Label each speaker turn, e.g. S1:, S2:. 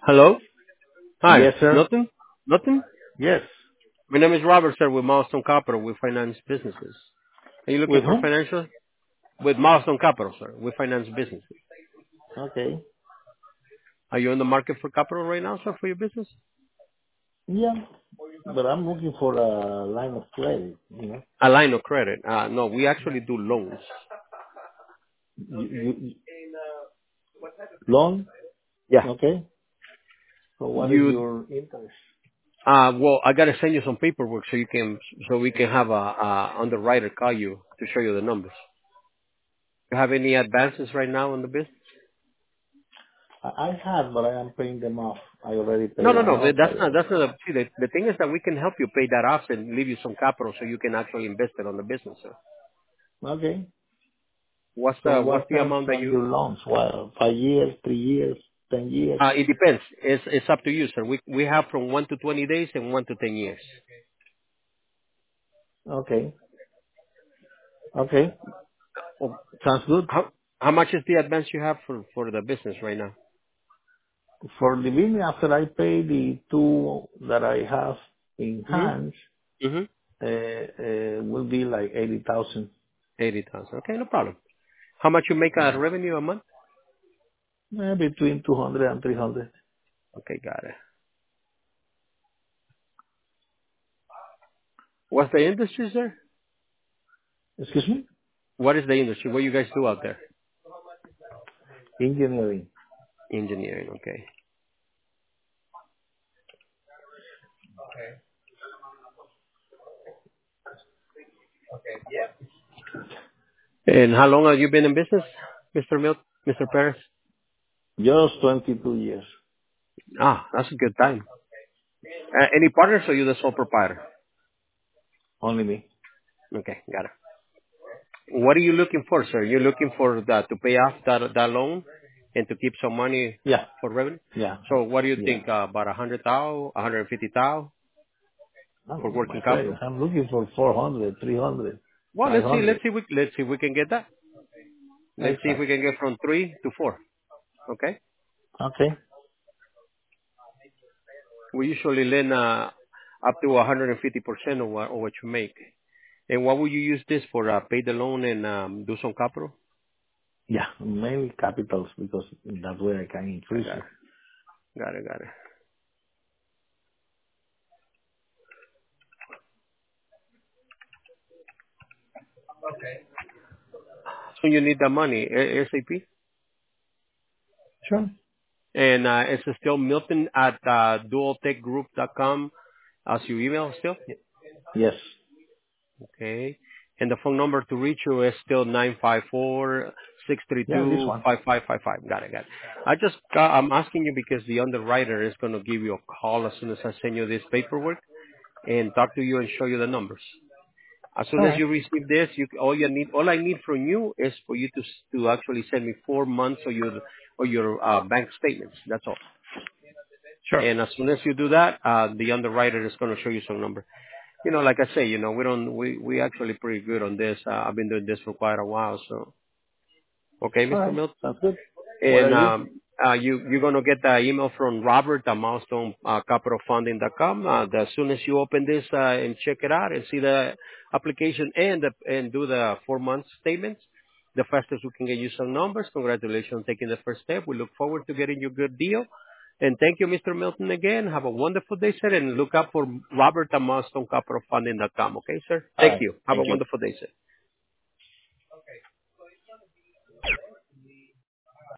S1: Hello? Hi.
S2: Yes, sir.
S1: Nothing? Nothing?
S2: Yes.
S1: My name is Robert, sir, with Milestone Capital. We finance businesses. Are you looking
S2: With
S1: for
S2: whom?
S1: financial? With Milestone Capital, sir. We finance businesses.
S2: Okay.
S1: Are you in the market for capital right now, sir, for your business?
S2: Yeah. But I'm looking for a line of credit, you know.
S1: A line of credit. No, we actually do loans.
S2: You loan?
S1: Yeah.
S2: Okay. So what is
S1: You,
S2: your interest?
S1: well, I gotta send you some paperwork so we can have a underwriter call you to show you the numbers. You have any advances right now in the business?
S2: I have, but I am paying them off. I already
S1: No,
S2: paid
S1: no,
S2: them
S1: no.
S2: off.
S1: That's not see, the thing is that we can help you pay that off and leave you some capital so you can actually invest it on the business, sir.
S2: Okay.
S1: What's
S2: So
S1: what's
S2: what
S1: the
S2: terms
S1: amount that
S2: are
S1: you?
S2: your loans? Well, 5 years, 3 years, 10 years?
S1: It depends. It's up to you, sir. We have from 1 to 20 days and 1 to 10 years.
S2: Okay. Okay.
S1: Oh,
S2: Sounds good.
S1: how much is the advance you have for the business right now?
S2: For the business, after I pay the two that I have in
S1: Mhm.
S2: hand,
S1: Mhm.
S2: will be like 80,000.
S1: 80,000. Okay, no problem. How much you make
S2: Yeah.
S1: revenue a month?
S2: Between 200 and 300.
S1: Okay, got it. What's the industry, sir?
S2: Excuse me?
S1: What is the industry? What you guys do out there?
S2: Engineering.
S1: Engineering. Okay. And how long have you been in business, Mr. Mr. Perez?
S2: Just 22 years.
S1: That's a good time. Any partners or you the sole proprietor?
S2: Only me.
S1: Okay, got it. What are you looking for, sir? You're looking for that to pay off that loan and to keep some money
S2: Yeah.
S1: for revenue?
S2: Yeah.
S1: So what do you
S2: Yeah.
S1: think, about 100,000, 150,000 for
S2: Oh,
S1: working
S2: my friend,
S1: capital?
S2: I'm looking for 400, 300,
S1: Well, let's see,
S2: 500.
S1: let's see if we can get that. Let's see if we
S2: Exactly.
S1: can get from 3 to 4. Okay?
S2: Okay.
S1: We usually lend, up to 150% of what you make. And what will you use this for? Pay the loan and, do some capital?
S2: Yeah. Mainly capitals because that's where I can
S1: I
S2: increase
S1: got
S2: it.
S1: it. Got it. Got it. So you need the money, SAP?
S2: Sure.
S1: And it's still Milton at dualtechgroup.com as your email still?
S2: Yes.
S1: Okay. And the phone number to reach you is still 954 six three
S2: Yeah, this
S1: two
S2: one.
S1: 5555. Got it. Got it. I'm asking you because the underwriter is going to give you a call as soon as I send you this paperwork and talk to you and show you the numbers. As soon
S2: All
S1: as
S2: right.
S1: you receive this, all I need from you is for you to actually send me 4 months of your bank statements. That's all.
S2: Sure.
S1: And as soon as you do that, the underwriter is going to show you some number. Like I say, we actually pretty good on this. I've been doing this for quite a while. So, okay,
S2: All
S1: Mr.
S2: right.
S1: Milton.
S2: Sounds good. Where are
S1: And,
S2: you?
S1: you're going to get the email from Robert at milestone, capitalfunding.com. As soon as you open this, and check it out and see the application and do the 4 month statements, the fastest we can get you some numbers. Congratulations on taking the first step. We look forward to getting you a good deal. And thank you, Mr. Milton, again. Have a wonderful day, sir. And look up for Robert at milestonecapitalfunding.com. Okay, sir?
S2: All
S1: Thank
S2: right.
S1: you. Have a
S2: Thank you.
S1: wonderful day, sir.